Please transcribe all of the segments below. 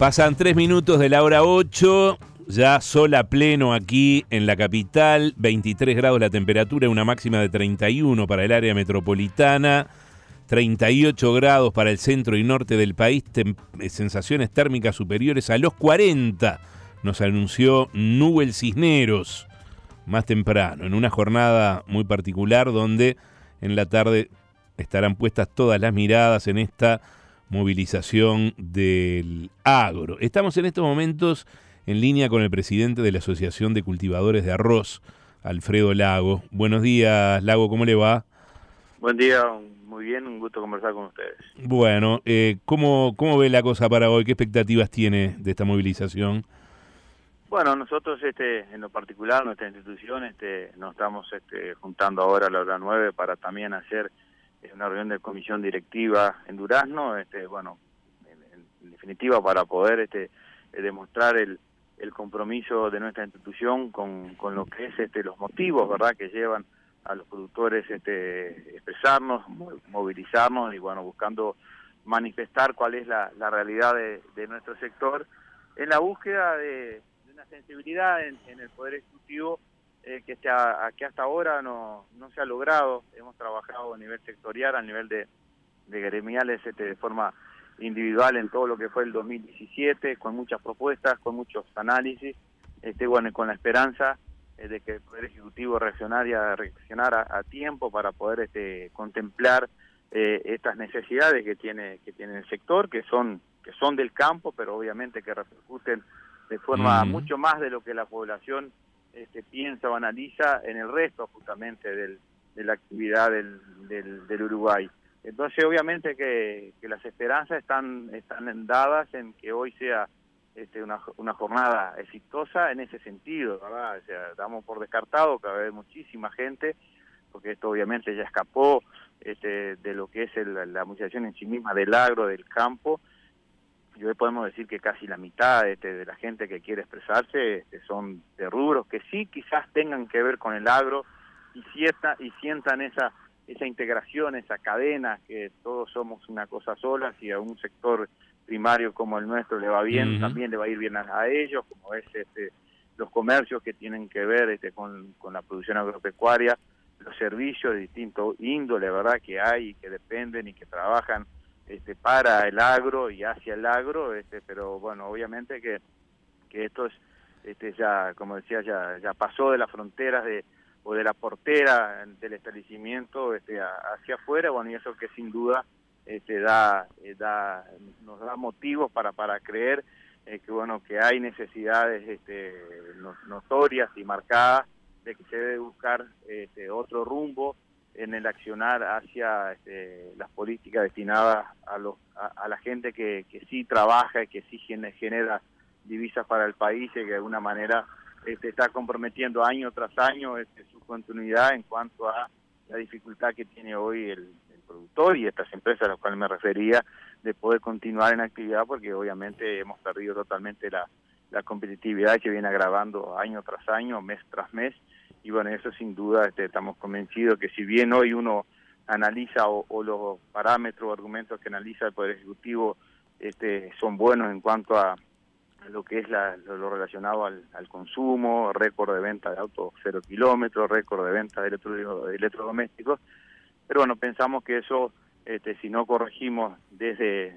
Pasan 3 minutos de la hora 8, ya sol a pleno aquí en la capital, 23 grados la temperatura, una máxima de 31 para el área metropolitana, 38 grados para el centro y norte del país, sensaciones térmicas superiores a los 40, nos anunció Nubel Cisneros más temprano, en una jornada muy particular donde en la tarde estarán puestas todas las miradas en esta movilización del agro. Estamos en estos momentos en línea con el presidente de la Asociación de Cultivadores de Arroz, Alfredo Lago. Buenos días, Lago, ¿cómo le va? Buen día, muy bien, un gusto conversar con ustedes. Bueno, ¿cómo ve la cosa para hoy? ¿Qué expectativas tiene de esta movilización? Bueno, nosotros en lo particular, nuestra institución, nos estamos juntando ahora a la hora 9 para también hacer una reunión de comisión directiva en Durazno, bueno, en definitiva para poder demostrar el compromiso de nuestra institución con lo que es los motivos, ¿verdad?, que llevan a los productores expresarnos, movilizarnos y bueno, buscando manifestar cuál es la realidad de nuestro sector en la búsqueda de una sensibilidad en el Poder Ejecutivo que hasta ahora no se ha logrado. Hemos trabajado a nivel sectorial, a nivel de gremiales, de forma individual en todo lo que fue el 2017, con muchas propuestas, con muchos análisis, bueno, y con la esperanza de que el Poder Ejecutivo reaccionara a tiempo para poder contemplar estas necesidades que tiene el sector, que son del campo, pero obviamente que repercuten de forma mucho más de lo que la población piensa o analiza en el resto justamente de la actividad del Uruguay. Entonces obviamente que las esperanzas están dadas en que hoy sea una jornada exitosa en ese sentido, ¿verdad? O sea, damos por descartado que va a haber muchísima gente, porque esto obviamente ya escapó de lo que es la movilización en sí misma del agro, del campo. Y hoy podemos decir que casi la mitad de la gente que quiere expresarse son de rubros que sí quizás tengan que ver con el agro y sientan esa integración, esa cadena, que todos somos una cosa sola. Si a un sector primario como el nuestro le va bien, también le va a ir bien a ellos, como es los comercios que tienen que ver con la producción agropecuaria, los servicios de distinto índole, ¿verdad?, que hay y que dependen y que trabajan para el agro y hacia el agro, pero bueno, obviamente que esto es ya, como decía, ya pasó de las fronteras o de la portera del establecimiento hacia afuera, bueno, y eso que sin duda nos da motivos para creer que bueno, que hay necesidades notorias y marcadas de que se debe buscar otro rumbo en el accionar hacia las políticas destinadas a la gente que sí trabaja y que sí genera divisas para el país y que de alguna manera está comprometiendo año tras año su continuidad en cuanto a la dificultad que tiene hoy el productor y estas empresas a las cuales me refería, de poder continuar en actividad, porque obviamente hemos perdido totalmente la competitividad que viene agravando año tras año, mes tras mes. Y bueno, eso sin duda estamos convencidos que si bien hoy uno analiza o los parámetros o argumentos que analiza el Poder Ejecutivo son buenos en cuanto a lo que es lo relacionado al consumo, récord de venta de autos 0 kilómetros, récord de venta de electrodomésticos, pero bueno, pensamos que eso, si no corregimos desde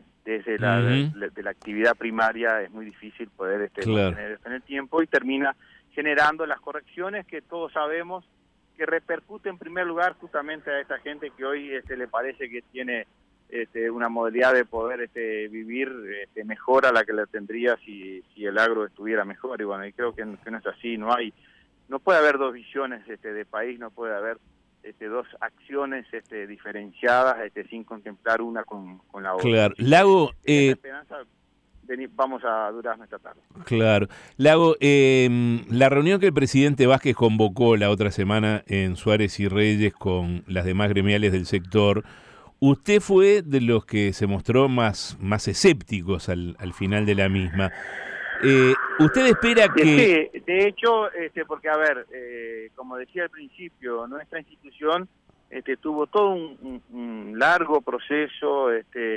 la actividad primaria, es muy difícil poder mantener esto en el tiempo y termina generando las correcciones que todos sabemos que repercuten en primer lugar justamente a esta gente que hoy le parece que tiene una modalidad de poder vivir mejor a la que la tendría si el agro estuviera mejor. Y bueno, y creo que no es así. No puede haber dos visiones de país, no puede haber dos acciones diferenciadas sin contemplar una con la otra. Claro, Lago, esperanza, vamos a Durazno esta tarde. Claro. Lago, la reunión que el presidente Vázquez convocó la otra semana en Suárez y Reyes con las demás gremiales del sector, usted fue de los que se mostró más escépticos al final de la misma. ¿Usted espera que...? Sí, de hecho, porque a ver, como decía al principio, nuestra institución tuvo todo un largo proceso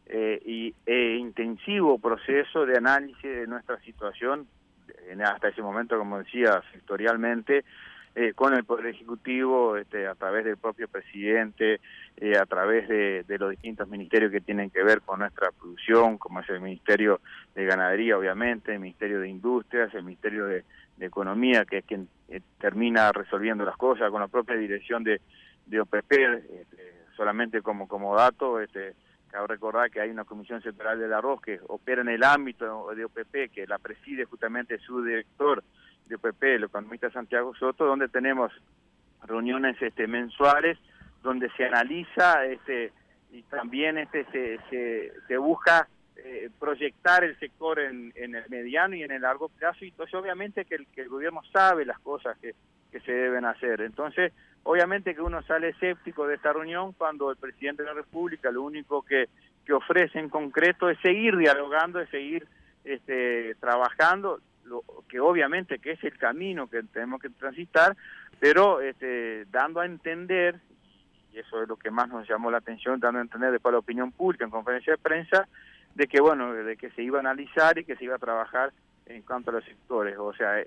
intensivo proceso de análisis de nuestra situación, hasta ese momento, como decía, sectorialmente, con el Poder Ejecutivo, a través del propio presidente, a través de los distintos ministerios que tienen que ver con nuestra producción, como es el Ministerio de Ganadería, obviamente, el Ministerio de Industrias, el Ministerio de Economía, que es quien termina resolviendo las cosas, con la propia dirección de OPP. Solamente como dato, cabe recordar que hay una Comisión Sectorial del Arroz que opera en el ámbito de OPP, que la preside justamente su director de OPP, el economista Santiago Soto, donde tenemos reuniones mensuales, donde se analiza y también se busca proyectar el sector en el mediano y en el largo plazo, y entonces obviamente que el gobierno sabe las cosas que se deben hacer. Entonces, obviamente que uno sale escéptico de esta reunión cuando el presidente de la República lo único que ofrece en concreto es seguir dialogando, es seguir trabajando, que obviamente que es el camino que tenemos que transitar, pero dando a entender, y eso es lo que más nos llamó la atención, dando a entender después a la opinión pública en conferencia de prensa, de que se iba a analizar y que se iba a trabajar en cuanto a los sectores. O sea,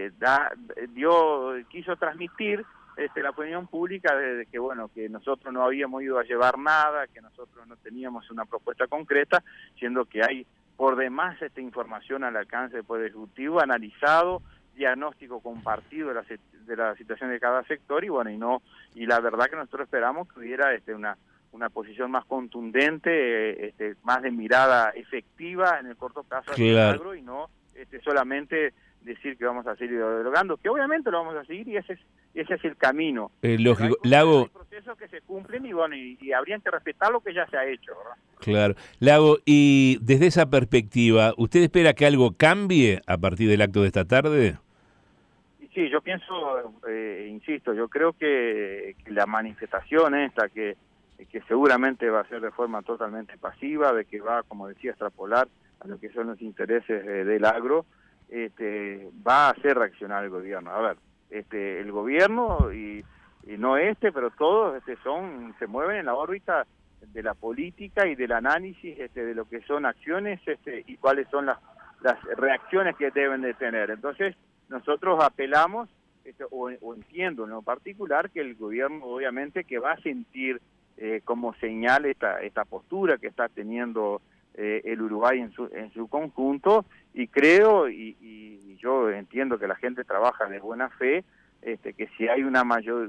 quiso transmitir la opinión pública de que, bueno, que nosotros no habíamos ido a llevar nada, que nosotros no teníamos una propuesta concreta, siendo que hay por demás esta información al alcance del Poder Ejecutivo, analizado, diagnóstico compartido de la situación de cada sector, y bueno, y la verdad que nosotros esperamos que hubiera una posición más contundente, más de mirada efectiva en el corto plazo hacia el agro, y no solamente decir que vamos a seguir dialogando, que obviamente lo vamos a seguir, y ese es el camino. Lógico. Hay procesos que se cumplen y bueno, y habrían que respetar lo que ya se ha hecho, ¿verdad? Claro. Lago, y desde esa perspectiva, ¿usted espera que algo cambie a partir del acto de esta tarde? Sí, yo pienso, insisto, yo creo que la manifestación esta, que seguramente va a ser de forma totalmente pasiva, de que va, como decía, a extrapolar a lo que son los intereses del agro, va a hacer reaccionar el gobierno. A ver, el gobierno y no pero todos se mueven en la órbita de la política y del análisis de lo que son acciones y cuáles son las reacciones que deben de tener. Entonces, nosotros apelamos, o entiendo en lo particular, que el gobierno obviamente que va a sentir como señal esta postura que está teniendo el Uruguay en su conjunto, y creo y yo entiendo que la gente trabaja de buena fe, que si hay una mayor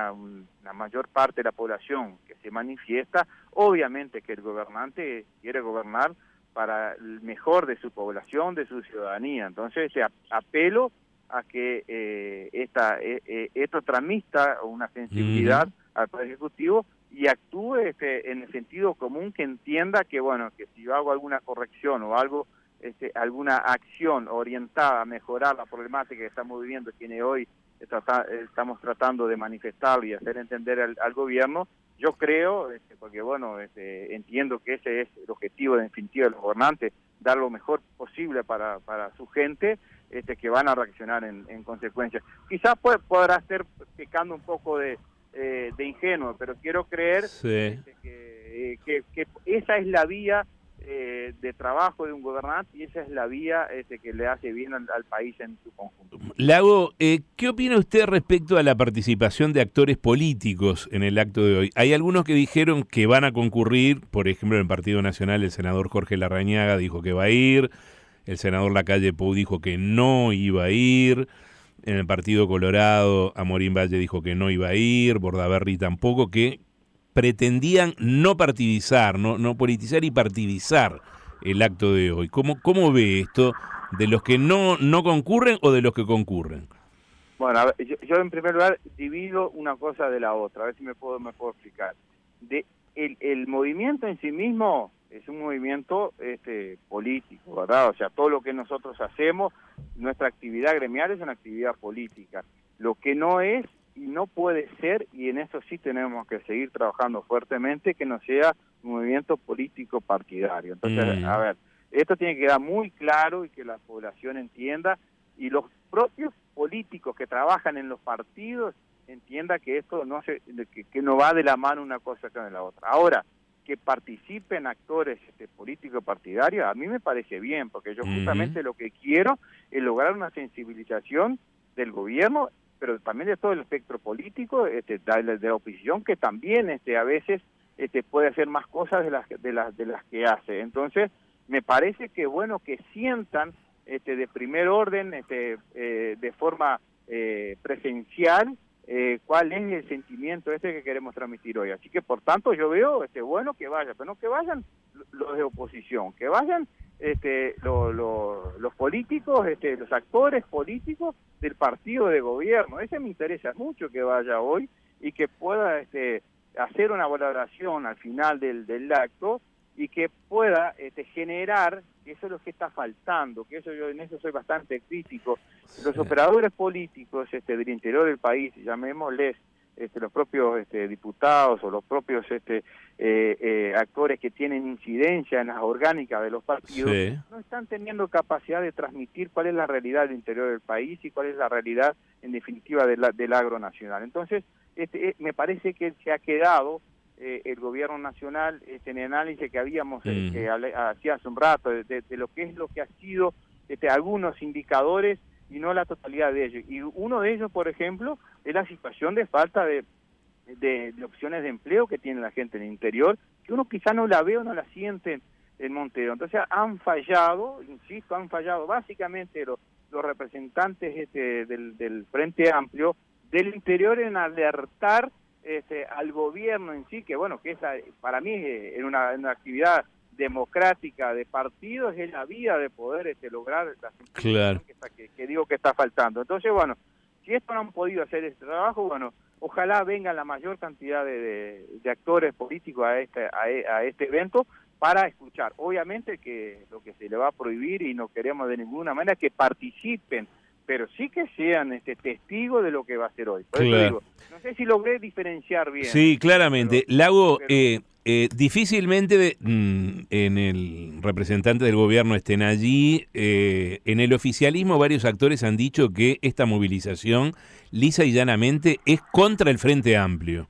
parte de la población que se manifiesta, obviamente que el gobernante quiere gobernar para el mejor de su población, de su ciudadanía. Entonces apelo a que esto transmita una sensibilidad al Poder Ejecutivo y actúe en el sentido común, que entienda que, bueno, que si yo hago alguna corrección o algo, alguna acción orientada a mejorar la problemática que estamos viviendo, quienes hoy estamos tratando de manifestar y hacer entender al gobierno, yo creo, porque bueno, entiendo que ese es el objetivo definitivo de los gobernantes, dar lo mejor posible para su gente, que van a reaccionar en consecuencia. Quizás podrá estar pecando un poco de ingenuo, pero quiero creer que esa es la vía de trabajo de un gobernante, y esa es la vía que le hace bien al país en su conjunto. Lago, ¿qué opina usted respecto a la participación de actores políticos en el acto de hoy? Hay algunos que dijeron que van a concurrir, por ejemplo, en el Partido Nacional el senador Jorge Larrañaga dijo que va a ir, el senador Lacalle Pou dijo que no iba a ir, en el Partido Colorado Amorín Valle dijo que no iba a ir, Bordaberry tampoco, que pretendían no partidizar, no politizar y partidizar el acto de hoy. ¿Cómo ve esto de los que no concurren o de los que concurren? Bueno, a ver, yo en primer lugar divido una cosa de la otra, a ver si me puedo explicar. El movimiento en sí mismo es un movimiento político, ¿verdad? O sea, todo lo que nosotros hacemos, nuestra actividad gremial es una actividad política. Lo que no es y no puede ser, y en eso sí tenemos que seguir trabajando fuertemente, que no sea un movimiento político partidario. Entonces, a ver, esto tiene que quedar muy claro y que la población entienda, y los propios políticos que trabajan en los partidos entienda que esto que no va de la mano una cosa con la otra. Ahora, que participen actores políticos partidarios, a mí me parece bien, porque yo justamente lo que quiero es lograr una sensibilización del gobierno, pero también de todo el espectro político, de la oposición, que también a veces puede hacer más cosas de las que hace. Entonces, me parece que bueno que sientan de primer orden, de forma presencial, cuál es el sentimiento que queremos transmitir hoy. Así que, por tanto, yo veo bueno que vayan, pero no que vayan los de oposición, que vayan los políticos, los actores políticos del partido de gobierno. Ese me interesa mucho que vaya hoy y que pueda hacer una valoración al final del acto y que pueda generar, que eso es lo que está faltando, que eso yo en eso soy bastante crítico. Los operadores políticos del interior del país, llamémosles los propios diputados o los propios actores que tienen incidencia en las orgánicas de los partidos, no están teniendo capacidad de transmitir cuál es la realidad del interior del país y cuál es la realidad, en definitiva, del agro nacional. Entonces, me parece que se ha quedado el gobierno nacional en el análisis que habíamos hacía hace un rato de lo que ha sido algunos indicadores y no la totalidad de ellos. Y uno de ellos, por ejemplo, es la situación de falta de opciones de empleo que tiene la gente en el interior, que uno quizá no la ve o no la siente en Montero. Entonces han fallado, insisto, básicamente los representantes del Frente Amplio del interior en alertar al gobierno en sí, que bueno, que esa para mí en una actividad democrática de partidos es la vía de poder lograr la simplificación que digo que está faltando. Entonces, bueno, si esto no han podido hacer este trabajo, bueno, ojalá venga la mayor cantidad de actores políticos a este evento para escuchar. Obviamente que lo que se le va a prohibir, y no queremos de ninguna manera que participen, pero sí que sean testigos de lo que va a ser hoy. Por eso digo, no sé si logré diferenciar bien. Sí, claramente. Lago, difícilmente en el representante del gobierno estén allí. En el oficialismo varios actores han dicho que esta movilización, lisa y llanamente, es contra el Frente Amplio.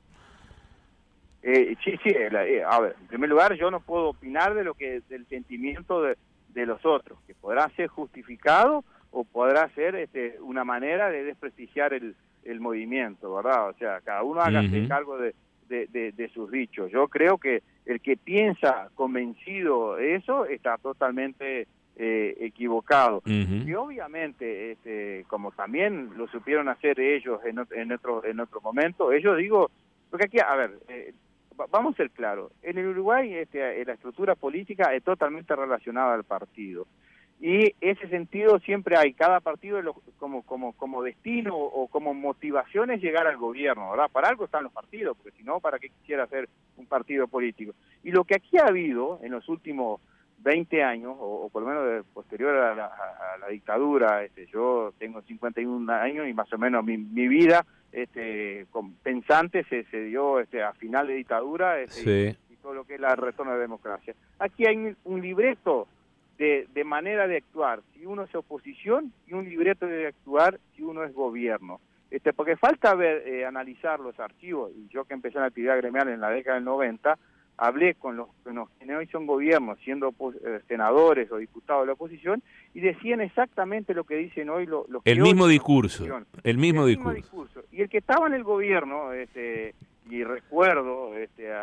Sí, a ver, en primer lugar, yo no puedo opinar del sentimiento de los otros, que podrá ser justificado o podrá ser una manera de desprestigiar el movimiento, ¿verdad? O sea, cada uno hágase cargo de sus dichos. Yo creo que el que piensa convencido de eso está totalmente equivocado. Y obviamente, como también lo supieron hacer ellos en otro momento, ellos porque aquí, a ver, vamos a ser claros, en el Uruguay la estructura política es totalmente relacionada al partido. Y ese sentido siempre hay, cada partido como destino o como motivación es llegar al gobierno, ¿verdad? Para algo están los partidos, porque si no, ¿para qué quisiera hacer un partido político? Y lo que aquí ha habido en los últimos 20 años, o por lo menos posterior a la dictadura, yo tengo 51 años y más o menos mi vida con pensante se dio a final de dictadura y todo lo que es el retorno de la democracia. Aquí hay un libreto de manera de actuar si uno es oposición y un libreto de actuar si uno es gobierno. Porque falta analizar los archivos, y yo que empecé en la actividad gremial en la década del 90, hablé con los que hoy son gobiernos, siendo senadores o diputados de la oposición, y decían exactamente lo que dicen hoy los que el mismo discurso. Y el que estaba en el gobierno, y recuerdo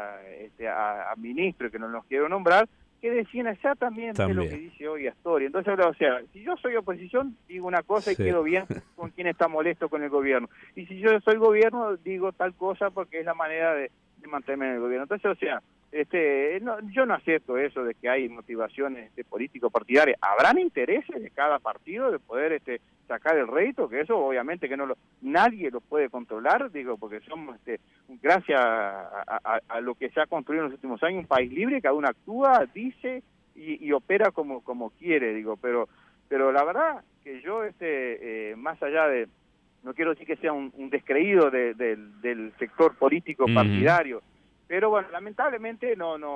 a ministros que no los quiero nombrar, que decían exactamente lo que dice hoy Astori. Entonces, o sea, si yo soy oposición, digo una cosa y quedo bien con quien está molesto con el gobierno. Y si yo soy gobierno, digo tal cosa porque es la manera de mantenerme en el gobierno. Entonces, o sea, yo no acepto eso de que hay motivaciones político-partidarias. Habrán intereses de cada partido de poder sacar el rédito, que eso obviamente que nadie lo puede controlar, porque somos, gracias a lo que se ha construido en los últimos años, un país libre, cada uno actúa, dice y opera como quiere, pero la verdad que yo, más allá de, no quiero decir que sea un descreído del sector político partidario, pero bueno, lamentablemente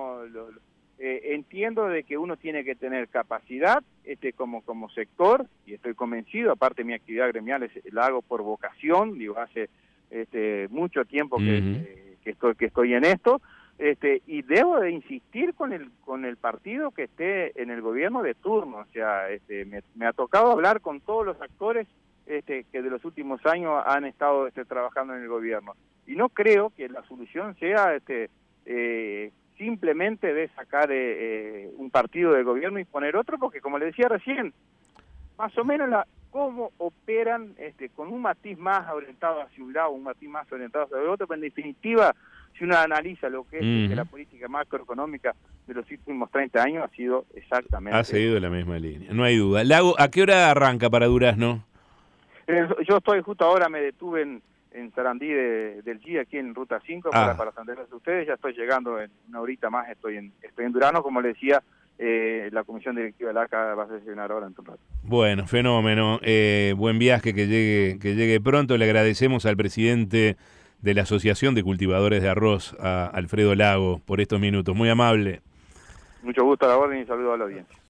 entiendo de que uno tiene que tener capacidad como sector, y estoy convencido, aparte mi actividad gremial la hago por vocación, hace mucho tiempo que estoy en esto, y debo de insistir con el partido que esté en el gobierno de turno. O sea, me ha tocado hablar con todos los actores que de los últimos años han estado trabajando en el gobierno. Y no creo que la solución sea simplemente de sacar un partido del gobierno y poner otro, porque como le decía recién, más o menos cómo operan con un matiz más orientado hacia un lado, un matiz más orientado hacia el otro, pero en definitiva, si uno analiza lo que es la política macroeconómica de los últimos 30 años, ha sido exactamente... Ha seguido la misma línea, no hay duda. Lago, ¿a qué hora arranca para Durazno? Yo estoy justo ahora, me detuve en Sarandí del G, aquí en Ruta 5, para atenderles a ustedes. Ya estoy llegando en una horita más, estoy en Durazno, como le decía, la comisión directiva de la ACA va a sesionar ahora en un rato. Bueno, fenómeno, buen viaje, que llegue pronto. Le agradecemos al presidente de la Asociación de Cultivadores de Arroz, a Alfredo Lago, por estos minutos. Muy amable. Mucho gusto a la orden y saludo a la audiencia.